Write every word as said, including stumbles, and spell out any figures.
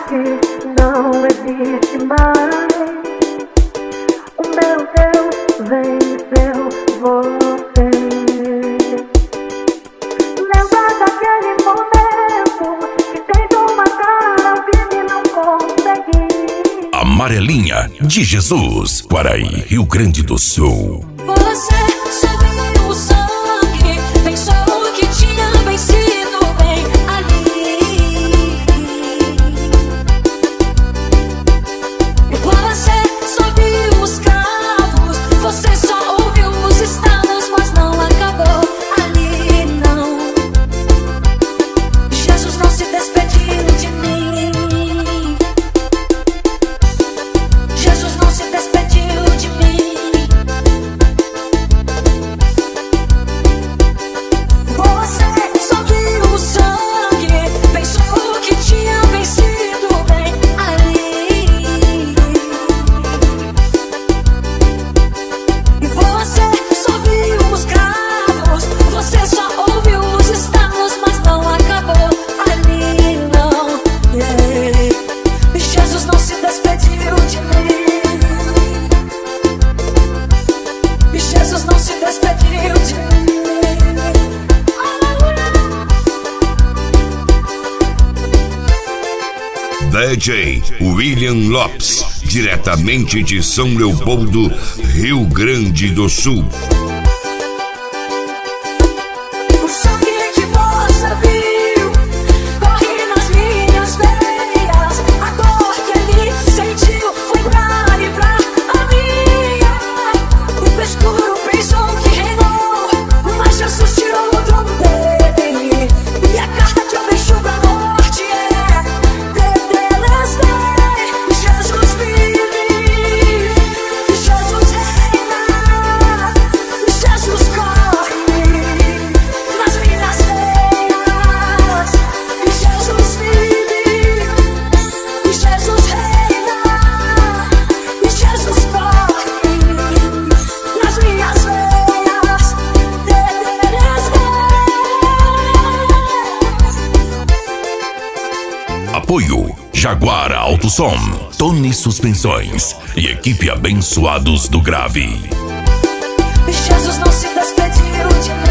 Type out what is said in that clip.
que não existe mais. O meu Deus venceu você. Lembra daquele momento que tentou matar alguém e não consegui. Amarelinha de Jesus, Quaraí, Rio Grande do Sul. Você só viu o sangue, pensou que tinha vencido bem ali. Você só viu os cravos, você só ouviu os estalos, mas não acabou ali, não. Jesus não se despediu de mim. Jesus não se despediu de mim. Você só viu o sangue, pensou que tinha vencido bem ali. E você só viu os cravos, você só ouviu os estalos, mas não acabou ali, não. Yeah. Jesus não se despediu de mim. Jesus não se despediu de mim. D J William Lopes, diretamente de São Leopoldo, Rio Grande do Sul. O sangue que você viu corre nas minhas veias. A dor que ele sentiu foi pra livrar a minha. O escuro pensou que reinou, mas Jesus tirou o trono dele. E a carta que eu deixo pra morte é: Tetelestai. Jesus vive, Jesus reina, Jesus corre nas minhas veias. Jesus vive, Jesus reina, Jesus corre nas minhas veias. Apoio Jaguar Alto Som, Tony Suspensões e equipe Abençoados do Grave. Jesus não se despediu de mim.